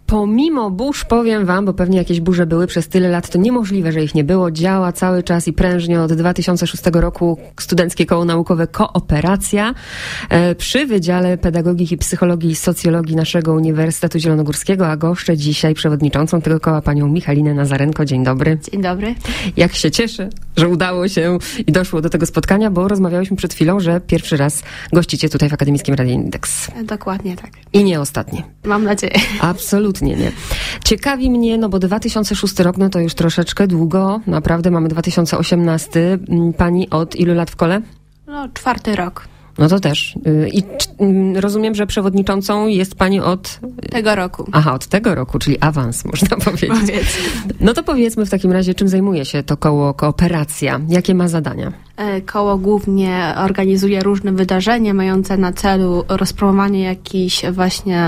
Pomimo burz, powiem wam, bo pewnie jakieś burze były przez tyle lat, to niemożliwe, że ich nie było. Działa cały czas i prężnie od 2006 roku Studenckie Koło Naukowe Kooperacja przy Wydziale Pedagogiki, Psychologii i Socjologii naszego Uniwersytetu Zielonogórskiego, a goszczę dzisiaj przewodniczącą tego koła panią Michalinę Nazarenko. Dzień dobry. Dzień dobry. Jak się cieszę, że udało się i doszło do tego spotkania, bo rozmawiałyśmy przed chwilą, że pierwszy raz gościcie tutaj w Akademickim Radiu Indeks. Dokładnie tak. I nie ostatni. Mam nadzieję. Absolutnie nie. Ciekawi mnie, no bo 2006 rok, no to już troszeczkę długo, naprawdę mamy 2018. Pani od ilu lat w kole? No, 4. rok. No to też. I rozumiem, że przewodniczącą jest pani od... Tego roku. Aha, od tego roku, czyli awans, można powiedzieć. No to powiedzmy w takim razie, czym zajmuje się to koło Kooperacja? Jakie ma zadania? Koło głównie organizuje różne wydarzenia mające na celu rozpromowanie jakichś właśnie...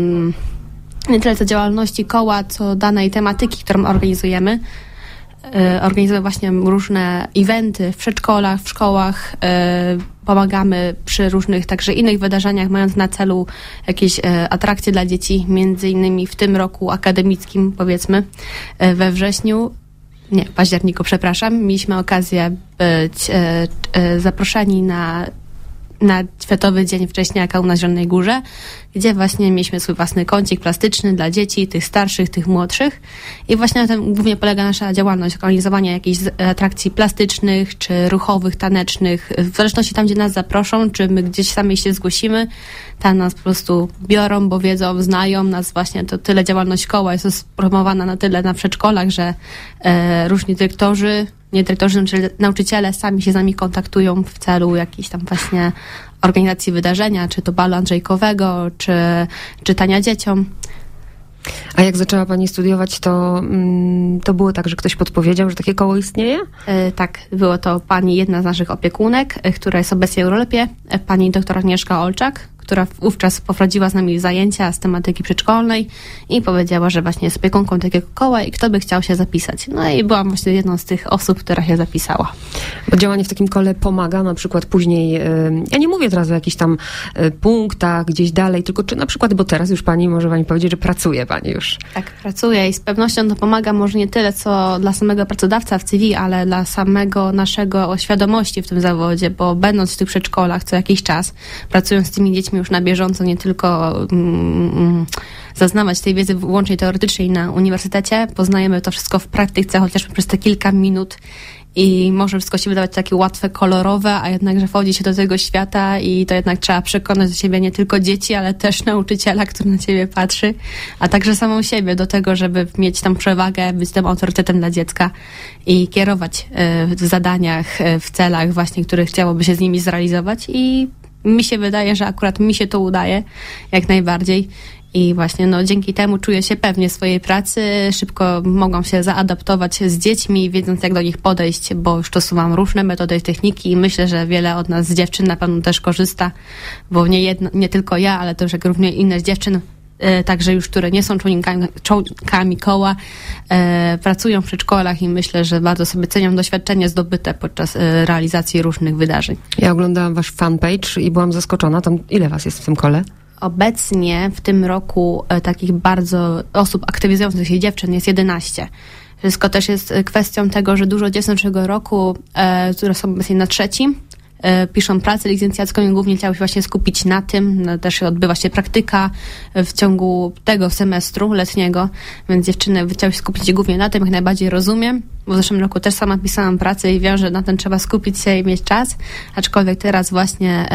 nie tyle co działalności koła, co danej tematyki, którą organizujemy. Organizujemy właśnie różne eventy w przedszkolach, w szkołach. Pomagamy przy różnych także innych wydarzeniach, mając na celu jakieś atrakcje dla dzieci, między innymi w tym roku akademickim, powiedzmy, we wrześniu. Nie, w październiku, przepraszam. Mieliśmy okazję być zaproszeni na Światowy Dzień Wcześniaka u nas w Zielonej Górze, gdzie właśnie mieliśmy swój własny kącik plastyczny dla dzieci, tych starszych, tych młodszych. I właśnie na tym głównie polega nasza działalność, organizowanie jakichś atrakcji plastycznych, czy ruchowych, tanecznych, w zależności tam, gdzie nas zaproszą, czy my gdzieś sami się zgłosimy, tam nas po prostu biorą, bo wiedzą, znają nas właśnie, to tyle działalność koła jest promowana na tyle na przedszkolach, że różni dyrektorzy, nie dyrektorzy, nauczyciele sami się z nami kontaktują w celu jakiejś tam właśnie organizacji wydarzenia, czy to balu andrzejkowego, czy czytania dzieciom. A jak zaczęła pani studiować, to było tak, że ktoś podpowiedział, że takie koło istnieje? Tak, było to jedna z naszych opiekunek, która jest obecnie w Europie, pani doktor Agnieszka Olczak, która wówczas poprowadziła z nami zajęcia z tematyki przedszkolnej i powiedziała, że właśnie jest opiekunką takiego koła i kto by chciał się zapisać. No i byłam właśnie jedną z tych osób, która się zapisała. Bo działanie w takim kole pomaga na przykład później, ja nie mówię teraz o jakichś tam punktach gdzieś dalej, tylko czy na przykład, bo teraz już może pani powiedzieć, że pracuje pani już. Tak, pracuję i z pewnością to pomaga może nie tyle co dla samego pracodawca w CV, ale dla samego naszego świadomości w tym zawodzie, bo będąc w tych przedszkolach co jakiś czas, pracując z tymi dziećmi już na bieżąco, nie tylko zaznawać tej wiedzy wyłącznie teoretycznej na uniwersytecie, poznajemy to wszystko w praktyce, chociażby przez te kilka minut i może wszystko się wydawać takie łatwe, kolorowe, a jednakże wchodzi się do tego świata i to jednak trzeba przekonać do siebie nie tylko dzieci, ale też nauczyciela, który na ciebie patrzy, a także samą siebie do tego, żeby mieć tam przewagę, być tym autorytetem dla dziecka i kierować w zadaniach, w celach właśnie, które chciałoby się z nimi zrealizować i mi się wydaje, że akurat mi się to udaje jak najbardziej i właśnie dzięki temu czuję się pewnie w swojej pracy, szybko mogą się zaadaptować z dziećmi, wiedząc jak do nich podejść, bo już stosowałam różne metody i techniki i myślę, że wiele od nas z dziewczyn na pewno też korzysta, bo nie tylko ja, ale też jak również inne z dziewczyn, także już, które nie są członkami koła, pracują w przedszkolach i myślę, że bardzo sobie cenią doświadczenie zdobyte podczas realizacji różnych wydarzeń. Ja oglądałam wasz fanpage i byłam zaskoczona. Tam ile was jest w tym kole? Obecnie w tym roku takich bardzo osób aktywizujących się dziewczyn jest 11. Wszystko też jest kwestią tego, że dużo dziewczyn zeszłego roku, które są obecnie na 3, piszą pracę licencjacką i głównie chciały się właśnie skupić na tym. Też odbywa się praktyka w ciągu tego semestru letniego, więc dziewczyny chciały się skupić głównie na tym, jak najbardziej rozumiem, bo w zeszłym roku też sama pisałam pracę i wiem, że na ten trzeba skupić się i mieć czas, aczkolwiek teraz właśnie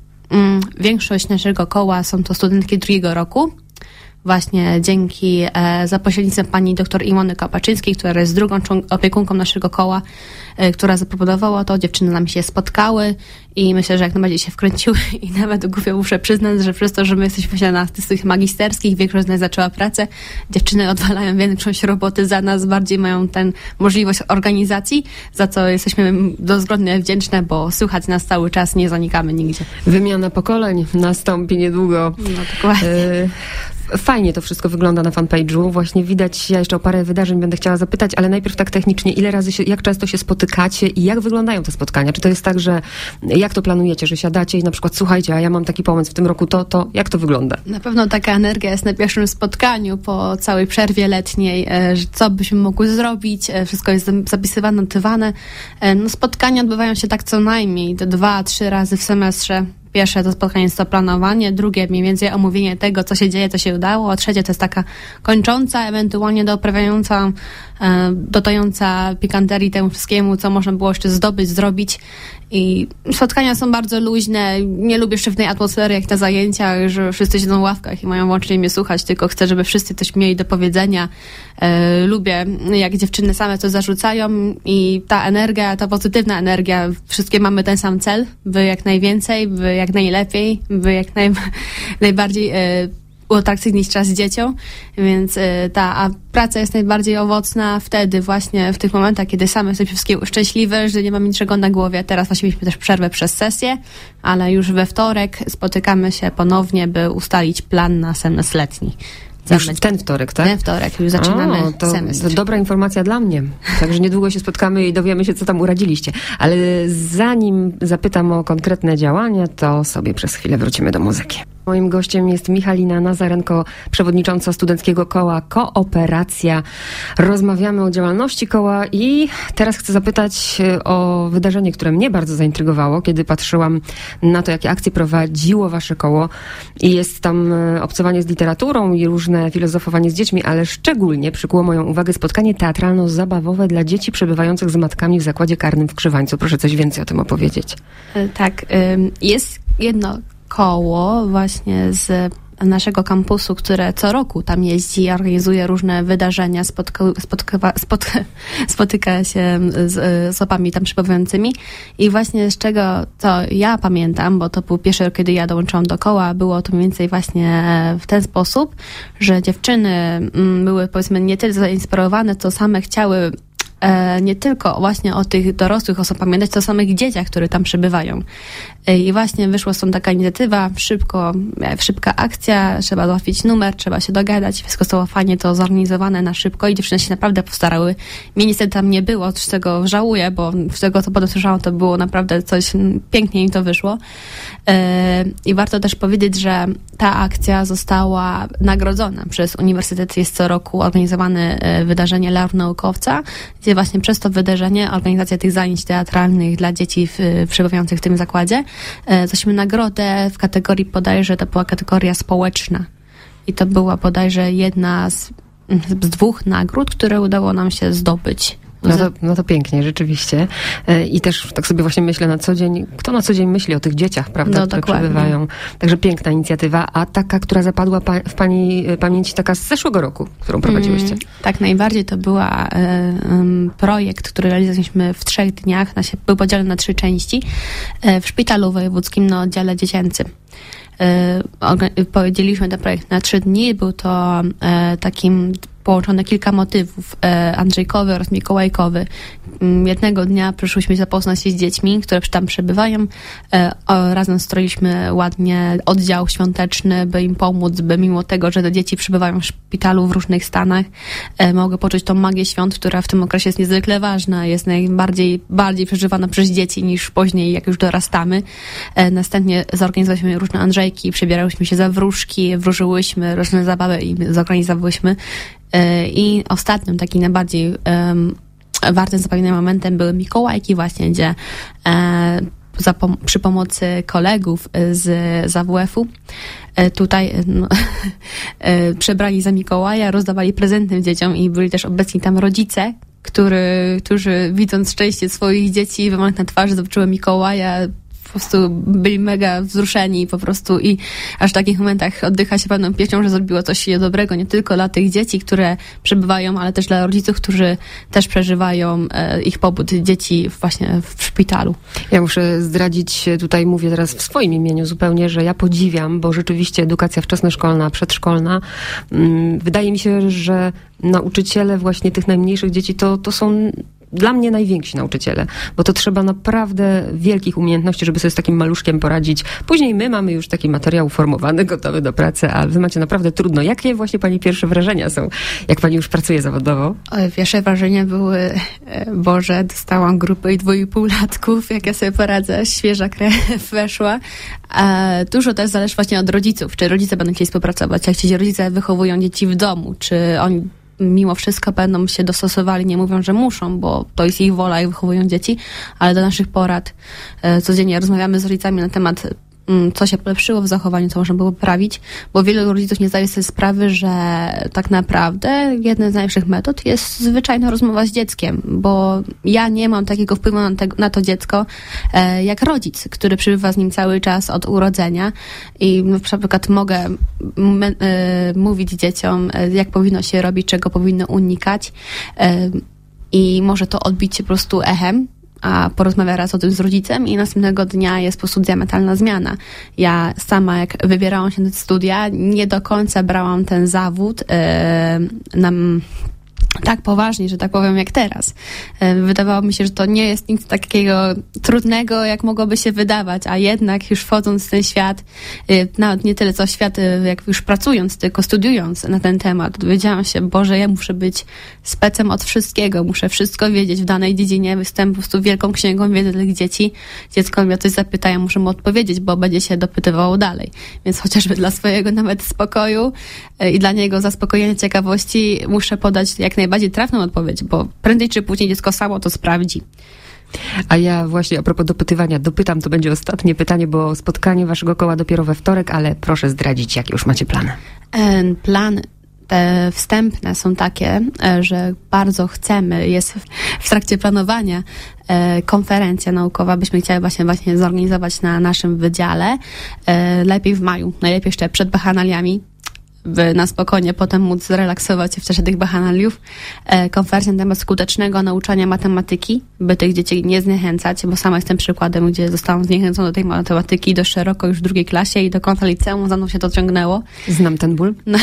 większość naszego koła są to studentki 2. roku. Właśnie dzięki za pośrednictwem pani dr Iwony Kapaczyńskiej, która jest drugą opiekunką naszego koła, która zaproponowała to. Dziewczyny nam się spotkały i myślę, że jak najbardziej się wkręciły i nawet głupio muszę przyznać, że przez to, że my jesteśmy na tych magisterskich, większość z nas zaczęła pracę, dziewczyny odwalają większość roboty za nas, bardziej mają tę możliwość organizacji, za co jesteśmy dozgodnie wdzięczne, bo słychać nas cały czas, nie zanikamy nigdzie. Wymiana pokoleń nastąpi niedługo. No dokładnie. Fajnie to wszystko wygląda na fanpage'u. Właśnie widać, ja jeszcze o parę wydarzeń będę chciała zapytać, ale najpierw tak technicznie, jak często się spotykacie i jak wyglądają te spotkania? Czy to jest tak, że jak to planujecie, że siadacie i na przykład słuchajcie, a ja mam taki pomysł w tym roku, to jak to wygląda? Na pewno taka energia jest na pierwszym spotkaniu po całej przerwie letniej, że co byśmy mogły zrobić, wszystko jest zapisywane, notowane. No, spotkania odbywają się tak co najmniej 2-3 razy w semestrze. Pierwsze to spotkanie jest to planowanie, drugie mniej więcej omówienie tego, co się dzieje, co się udało, a trzecie to jest taka kończąca, ewentualnie doprawiająca, dodająca pikanterii temu wszystkiemu, co można było jeszcze zdobyć, zrobić. I spotkania są bardzo luźne. Nie lubię sztywnej atmosfery jak na zajęciach, że wszyscy siedzą w ławkach i mają wyłącznie mnie słuchać, tylko chcę, żeby wszyscy coś mieli do powiedzenia. Lubię, jak dziewczyny same to zarzucają i ta energia, ta pozytywna energia, wszystkie mamy ten sam cel, by jak najwięcej, by jak najlepiej, by jak najbardziej uatrakcyjnić czas dzieciom, więc ta praca jest najbardziej owocna wtedy właśnie, w tych momentach, kiedy same jesteśmy wszystkie szczęśliwe, że nie mamy niczego na głowie. Teraz właśnie mieliśmy też przerwę przez sesję, ale już we wtorek spotykamy się ponownie, by ustalić plan na semestr letni. Już w ten wtorek, tak? Ten wtorek, już zaczynamy semestr. To dobra informacja dla mnie. Także niedługo się spotkamy i dowiemy się, co tam uradziliście. Ale zanim zapytam o konkretne działania, to sobie przez chwilę wrócimy do muzyki. Moim gościem jest Michalina Nazarenko, przewodnicząca Studenckiego Koła Kooperacja. Rozmawiamy o działalności koła i teraz chcę zapytać o wydarzenie, które mnie bardzo zaintrygowało, kiedy patrzyłam na to, jakie akcje prowadziło wasze koło. I jest tam obcowanie z literaturą i różne filozofowanie z dziećmi, ale szczególnie przykuło moją uwagę spotkanie teatralno-zabawowe dla dzieci przebywających z matkami w zakładzie karnym w Krzywańcu. Proszę coś więcej o tym opowiedzieć. Tak, jest jedno koło właśnie z naszego kampusu, które co roku tam jeździ, organizuje różne wydarzenia, spotyka się z osobami tam przebywającymi i właśnie z czego to ja pamiętam, bo to był pierwszy rok, kiedy ja dołączyłam do koła, było to mniej więcej właśnie w ten sposób, że dziewczyny były powiedzmy nie tyle zainspirowane, co same chciały nie tylko właśnie o tych dorosłych osobach pamiętać, to o samych dzieciach, które tam przebywają. I właśnie wyszła stąd taka inicjatywa, szybka akcja, trzeba załatwić numer, trzeba się dogadać, wszystko zostało fajnie to zorganizowane na szybko i dziewczyny się naprawdę postarały. Mnie niestety tam nie było, z czego żałuję, bo z tego, co potem słyszałam, to było naprawdę coś, pięknie im to wyszło. I warto też powiedzieć, że ta akcja została nagrodzona przez Uniwersytet. Jest co roku organizowane wydarzenie Laur Naukowca, gdzie właśnie przez to wydarzenie, organizacja tych zajęć teatralnych dla dzieci przebywających w tym zakładzie, dostaliśmy nagrodę w kategorii bodajże, to była kategoria społeczna. I to była bodajże jedna z 2 nagród, które udało nam się zdobyć. No to pięknie, rzeczywiście. I też tak sobie właśnie myślę na co dzień, kto na co dzień myśli o tych dzieciach, prawda, które przebywają. Także piękna inicjatywa. A taka, która zapadła w pani pamięci, taka z zeszłego roku, którą prowadziłyście? Tak, najbardziej to była projekt, który realizowaliśmy w 3 dniach. Był podzielony na 3 części. W szpitalu wojewódzkim na oddziale dziecięcym. Podzieliliśmy ten projekt na 3 dni. Był to takim połączone kilka motywów andrzejkowy oraz mikołajkowy. Jednego dnia przyszłyśmy zapoznać się z dziećmi, które tam przebywają. Razem stroiliśmy ładnie oddział świąteczny, by im pomóc, by mimo tego, że te dzieci przebywają w szpitalu w różnych stanach, mogły poczuć tą magię świąt, która w tym okresie jest niezwykle ważna, jest bardziej przeżywana przez dzieci niż później, jak już dorastamy. Następnie zorganizowaliśmy różne andrzejki, przebierałyśmy się za wróżki, wróżyłyśmy, różne zabawy i zorganizowałyśmy. I ostatnim, takim najbardziej wartym zapamiętania momentem były Mikołajki właśnie, gdzie przy pomocy kolegów z AWF-u tutaj przebrali za Mikołaja, rozdawali prezenty dzieciom i byli też obecni tam rodzice, którzy widząc szczęście swoich dzieci, wymarzł na twarzy, zobaczyły Mikołaja, po prostu byli mega wzruszeni po prostu i aż w takich momentach oddycha się pewną pieśnią, że zrobiło coś dobrego nie tylko dla tych dzieci, które przebywają, ale też dla rodziców, którzy też przeżywają ich pobyt dzieci właśnie w szpitalu. Ja muszę zdradzić, tutaj mówię teraz w swoim imieniu zupełnie, że ja podziwiam, bo rzeczywiście edukacja wczesnoszkolna, przedszkolna, wydaje mi się, że nauczyciele właśnie tych najmniejszych dzieci to są dla mnie najwięksi nauczyciele, bo to trzeba naprawdę wielkich umiejętności, żeby sobie z takim maluszkiem poradzić. Później my mamy już taki materiał uformowany, gotowy do pracy, a wy macie naprawdę trudno. Jakie właśnie pani pierwsze wrażenia są, jak pani już pracuje zawodowo? Pierwsze wrażenia były, Boże, dostałam grupę i 2,5-latków, jak ja sobie poradzę, świeża krew weszła. Dużo też zależy właśnie od rodziców, czy rodzice będą chcieli współpracować, jak ci rodzice wychowują dzieci w domu, czy oni mimo wszystko będą się dostosowali, nie mówią, że muszą, bo to jest ich wola, jak wychowują dzieci, ale do naszych porad codziennie rozmawiamy z rodzicami na temat, co się polepszyło w zachowaniu, co można było poprawić, bo wielu rodziców nie zdaje sobie sprawy, że tak naprawdę jedna z najlepszych metod jest zwyczajna rozmowa z dzieckiem, bo ja nie mam takiego wpływu na to dziecko jak rodzic, który przebywa z nim cały czas od urodzenia i na przykład mogę mówić dzieciom, jak powinno się robić, czego powinno unikać i może to odbić się po prostu echem, a porozmawia raz o tym z rodzicem i następnego dnia jest po prostu diametralna zmiana. Ja sama, jak wybierałam się na studia, nie do końca brałam ten zawód tak poważnie, że tak powiem, jak teraz. Wydawało mi się, że to nie jest nic takiego trudnego, jak mogłoby się wydawać, a jednak już wchodząc w ten świat, nawet nie tyle co świat, jak już pracując, tylko studiując na ten temat, dowiedziałam się, Boże, ja muszę być specem od wszystkiego, muszę wszystko wiedzieć w danej dziedzinie, jestem po prostu wielką księgą wiedzy dla dzieci. Dziecko mnie o coś zapyta, ja muszę mu odpowiedzieć, bo będzie się dopytywało dalej. Więc chociażby dla swojego nawet spokoju i dla niego zaspokojenia ciekawości muszę podać jak najbardziej trafną odpowiedź, bo prędzej czy później dziecko samo to sprawdzi. A ja właśnie a propos dopytywania, dopytam, to będzie ostatnie pytanie, bo spotkanie waszego koła dopiero we wtorek, ale proszę zdradzić, jakie już macie plany. Plany te wstępne są takie, że bardzo chcemy, jest w trakcie planowania konferencja naukowa, byśmy chcieli właśnie zorganizować na naszym wydziale, lepiej w maju, najlepiej jeszcze przed bachanaliami, by na spokojnie potem móc zrelaksować się w czasie tych bachanaliów. Konferencja na temat skutecznego nauczania matematyki, by tych dzieci nie zniechęcać, bo sama jestem przykładem, gdzie zostałam zniechęcona do tej matematyki dość szeroko już w 2. klasie i do końca liceum za mną się to ciągnęło. Znam ten ból. No.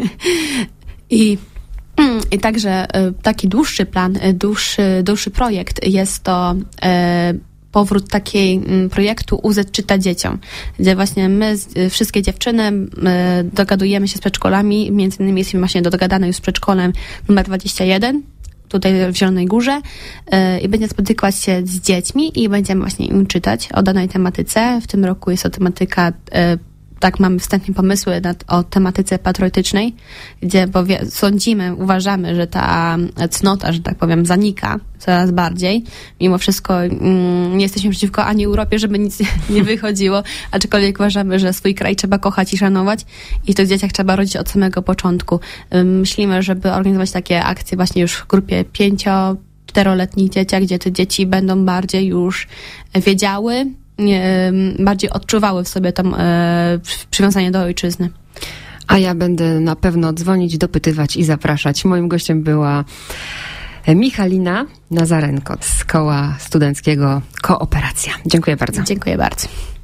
I także taki dłuższy plan, dłuższy projekt jest to powrót takiej projektu UZ czyta dzieciom, gdzie właśnie my, wszystkie dziewczyny, dogadujemy się z przedszkolami, między innymi jesteśmy właśnie dogadane już z przedszkolem numer 21, tutaj w Zielonej Górze i będziemy spotykać się z dziećmi i będziemy właśnie im czytać o danej tematyce. W tym roku jest to tematyka tak mamy wstępnie pomysły o tematyce patriotycznej, gdzie uważamy, że ta cnota, że tak powiem, zanika coraz bardziej. Mimo wszystko nie jesteśmy przeciwko ani Europie, żeby nic nie wychodziło, aczkolwiek uważamy, że swój kraj trzeba kochać i szanować i to w dzieciach trzeba rodzić od samego początku. Myślimy, żeby organizować takie akcje właśnie już w grupie 5-4-letnich dzieciach, gdzie te dzieci będą bardziej już wiedziały, bardziej odczuwały w sobie to przywiązanie do ojczyzny. A ja będę na pewno dzwonić, dopytywać i zapraszać. Moim gościem była Michalina Nazarenko z Koła Studenckiego Kooperacja. Dziękuję bardzo. Dziękuję bardzo.